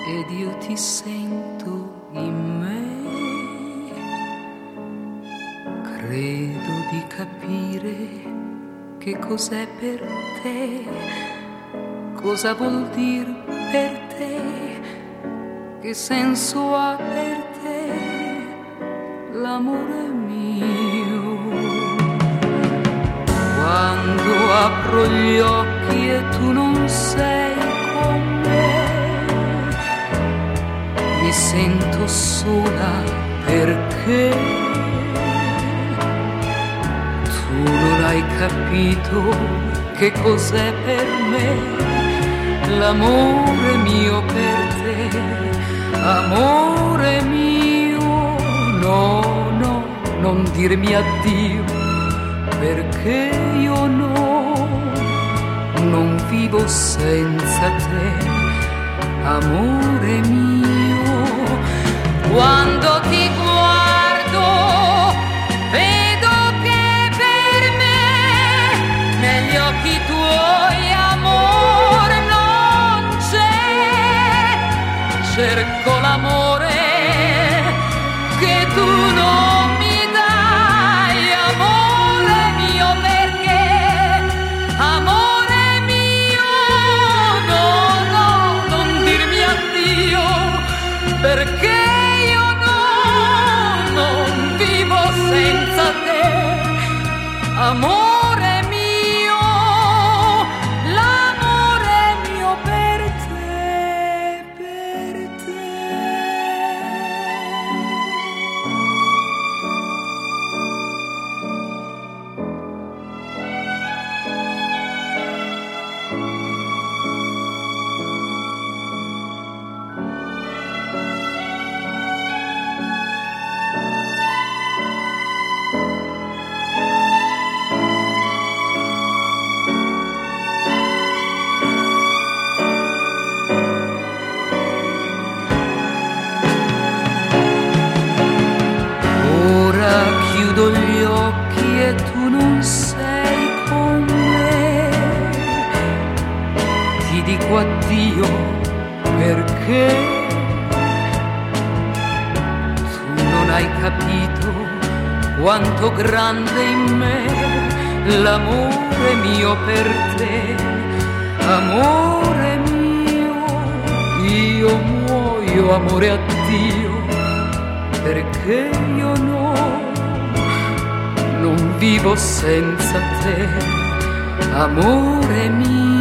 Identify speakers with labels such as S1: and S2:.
S1: ed io ti sento in me. Credo di capire che cos'è per te, cosa vuol dire per te, che senso ha per te l'amore mio. Quando apro gli occhi e tu non sei con me, mi sento sola perché tu non hai capito che cos'è per me l'amore mio per te, amore mio. No, no, non dirmi addio, perché io non vivo senza te, amore mio. Quando ti guardo vedo che per me negli occhi tuoi amore non c'è. Cerco l'amore che tu non mi dai, amore mio, perché amore mio. No, no, non dirmi addio, perché io non vivo senza te, amore mio, l'amore mio per te, per te. Chiudo gli occhi e tu non sei con me, ti dico addio perché tu non hai capito quanto grande in me l'amore mio per te, amore mio. Io muoio, amore, addio, perché io non vivo senza te, amore mio.